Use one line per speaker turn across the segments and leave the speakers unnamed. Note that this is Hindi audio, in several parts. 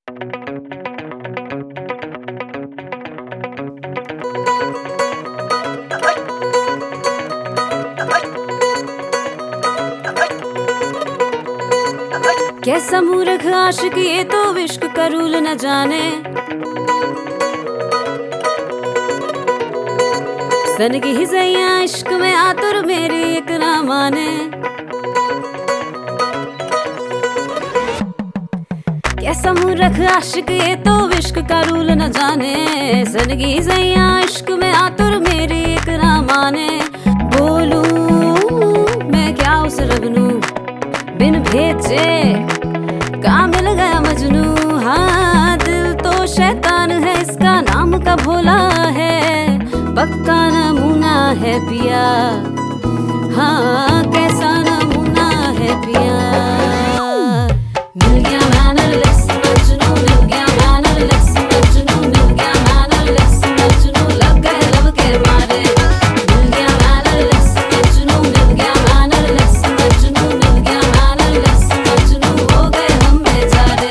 कैसा मूर्ख आशिक ये तो इश्क का रूल न जाने। सन की हिजैया इश्क में आतुर मेरी एक ना माने। कैसा मूर्ख आशिक ये तो इश्क का रूल न जाने। सन की हिजैया इश्क में आतुर मेरी एक ना माने। बोलूं मैं क्या उस रबनू बिन भेजे का मिल गया मजनू। हाँ दिल तो शैतान है इसका नाम का भोला है। पक्का नमूना है पिया, हाँ कैसा नमूना है पिया। मिल गया मैनरलेस मजनू, मिल गया मैनरलेस मजनू, मिल गया मैनरलेस मजनू, लग गए लब के मारे। मिल गया मैनरलेस मजनू, मिल गया मैनरलेस मजनू, मिल गया मैनरलेस मजनू, हो गए हम बेचारे।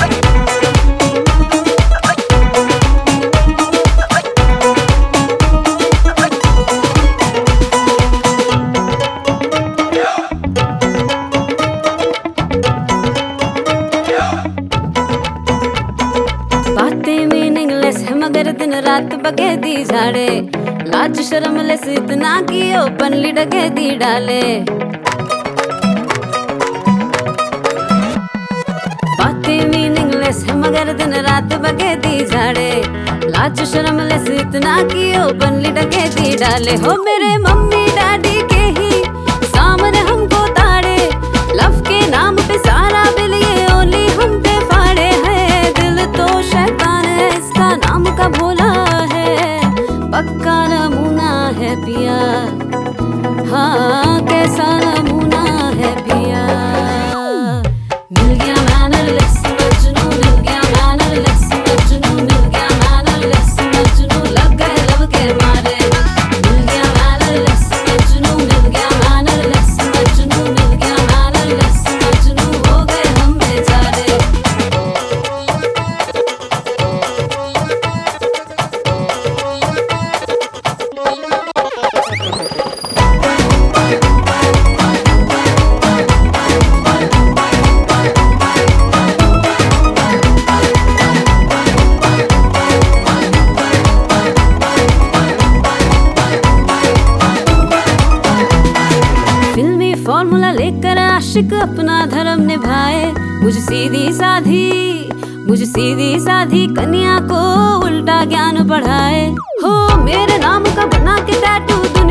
बातें मीनिंगलेस है मगर दिन रात बगैदी झाड़े। लाज शर्मलेस इतना कि ओपनली डकैती डाले। बातें मीनिंगलेस है मगर दिन रात बगैदी झाड़े। लाज शर्मलेस इतना कि ओपनली डकैती डाले। हो मेरे मम्मी डैडी के ही सामने हमको ताड़े। लव के नाम पे सारा बिल ये ओली हम पे फाड़े है। दिल तो शैतान है इसका नाम का भोला है। पक्का नमूना है पिया, हाँ कैसा नमूना है पिया। मिल गया मैनरलेस मजनू, मिल गया मैनरलेस मजनू, मिल गया मैनरलेस मजनू, लग गए लब के मारे। मिल गया मैनरलेस मजनू, मिल गया मैनरलेस मजनू, मिल गया मैनरलेस मजनू, हो गए हम बेचारे। फिल्मी फॉर्मूला लेकर आशिक अपना धर्म निभाए। मुझे सीधी साधी कन्या को उल्टा ज्ञान पढ़ाए। हो मेरे नाम का बना के टैटू